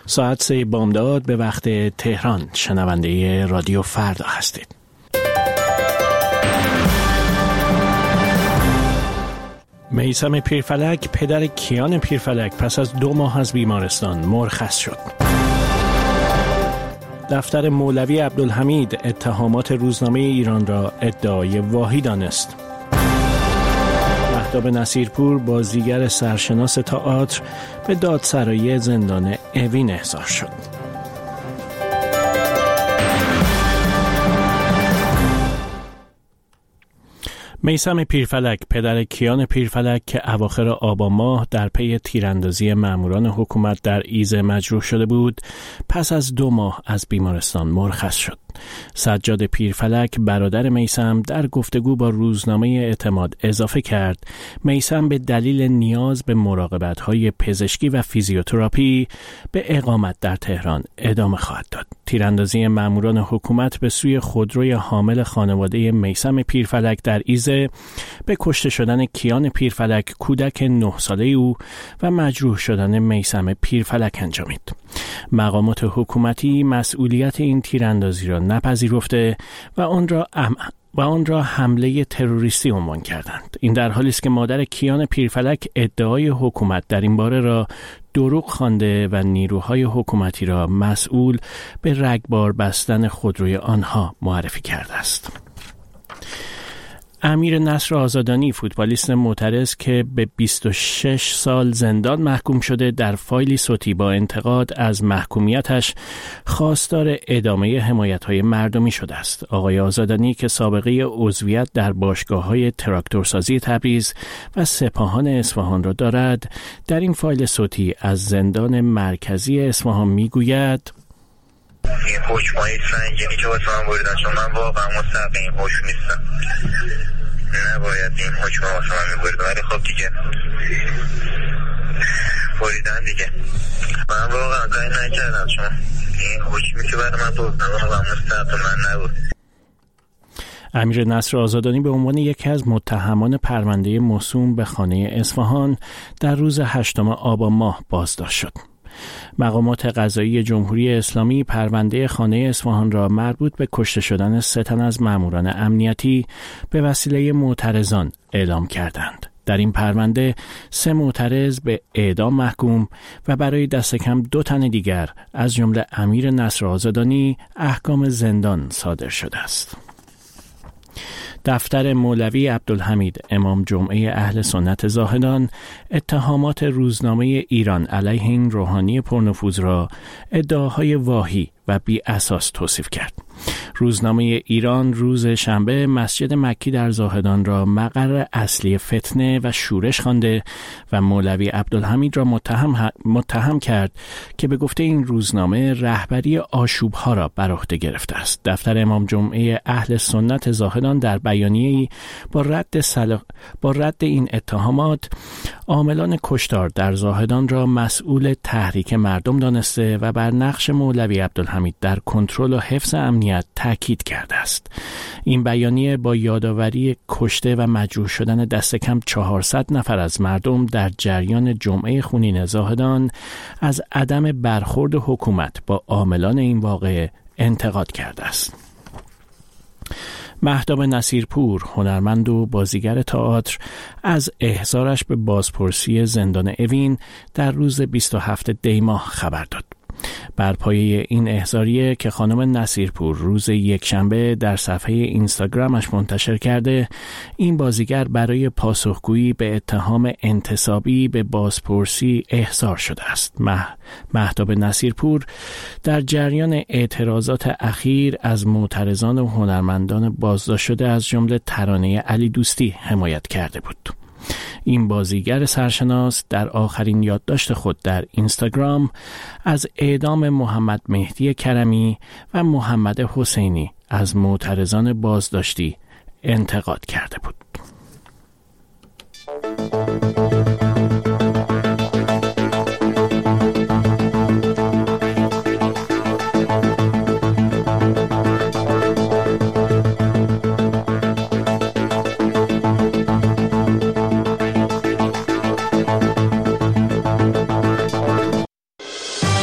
ساعت 3 بامداد به وقت تهران. شنونده رادیو فردا هستید. میثم پیرفلک پدر کیان پیرفلک پس از 2 ماه از بیمارستان مرخص شد. دفتر مولوی عبدالحمید اتهامات روزنامه ایران را ادعای واهی دانست. مهتاب نصیرپور بازیگر سرشناس تئاتر به دادسرایی زندان اوین احضار شد. میثم پیرفلک پدر کیان پیرفلک که اواخر آبان ماه در پی تیراندازی ماموران حکومت در ایزه مجروح شده بود، پس از 2 ماه از بیمارستان مرخص شد. سجاد پیرفلک برادر میثم در گفتگو با روزنامه اعتماد اضافه کرد میثم به دلیل نیاز به مراقبت‌های پزشکی و فیزیوتراپی به اقامت در تهران ادامه خواهد داد. تیراندازی ماموران حکومت به سوی خودروی حامل خانواده میثم پیرفلک در ایزه به کشته شدن کیان پیرفلک کودک 9 ساله او و مجروح شدن میثم پیرفلک انجامید. مقامات حکومتی مسئولیت این تیراندازی را نپذیرفته و آن را حمله تروریستی عنوان کردند. این در حالی است که مادر کیان پیرفلک ادعای حکومت در این باره را دروغ خوانده و نیروهای حکومتی را مسئول به رگبار بستن خودروی آنها معرفی کرده است. امیر نصر آزادانی فوتبالیست معترض که به 26 سال زندان محکوم شده در فایلی صوتی با انتقاد از محکومیتش خواستار ادامه حمایت‌های مردمی شده است. آقای آزادانی که سابقه عضویت در باشگاه‌های تراکتورسازی تبریز و سپاهان اصفهان را دارد، در این فایل صوتی از زندان مرکزی اصفهان می‌گوید: این حکمای سنگینی که واسه من بریدن، چون من واقعا مستحق این حکم نیستم، نباید این حکم واسه من میبرید، ولی خب دیگه بریدن دیگه، من واقعا کاری نکردم، چون این حکمی که برای من بردن واقعا مستحق من نبود. امیر نصر آزادانی به عنوان یکی از متهمان پرونده موسوم به خانه اصفهان در روز 8 آبان ماه بازداشت شد. مقامات قضایی جمهوری اسلامی پرونده خانه اصفهان را مربوط به کشته شدن 3 تن از ماموران امنیتی به وسیله معترضان اعلام کردند. در این پرونده 3 معترض به اعدام محکوم و برای دست کم 2 تن دیگر از جمله امیر نصر آزادانی احکام زندان صادر شده است. دفتر مولوی عبدالحمید امام جمعه اهل سنت زاهدان اتهامات روزنامه ایران علیه این روحانی پرنفوذ را ادعاهای واهی و بی اساس توصیف کرد. روزنامه ایران روز شنبه مسجد مکی در زاهدان را مقر اصلی فتنه و شورش خوانده و مولوی عبدالحمید را متهم کرد که به گفته این روزنامه رهبری آشوب‌ها را بر عهده گرفته است. دفتر امام جمعه اهل سنت زاهدان در بیانیه‌ای با رد این اتهامات عاملان کشتار در زاهدان را مسئول تحریک مردم دانسته و بر نقش مولوی عبدالحمید در کنترل و حفظ امنیت تاکید کرده است. این بیانیه با یادآوری کشته و مجروح شدن دست کم 400 نفر از مردم در جریان جمعه خونین زاهدان از عدم برخورد حکومت با عاملان این واقعه انتقاد کرده است. مهتاب نصیرپور هنرمند و بازیگر تئاتر از احضارش به بازپرسی زندان اوین در روز 27 دی ماه خبر داد. بر پایه این احضاریه که خانم نصیرپور روز یکشنبه در صفحه اینستاگرامش منتشر کرده، این بازیگر برای پاسخگویی به اتهام انتسابی به بازپرسی احضار شده است. مهتاب نصیرپور در جریان اعتراضات اخیر از معترضان و هنرمندان بازداشت شده از جمله ترانه علی دوستی حمایت کرده بود. این بازیگر سرشناس در آخرین یادداشت خود در اینستاگرام از اعدام محمد مهدی کرمی و محمد حسینی از معترضان بازداشتی انتقاد کرده بود.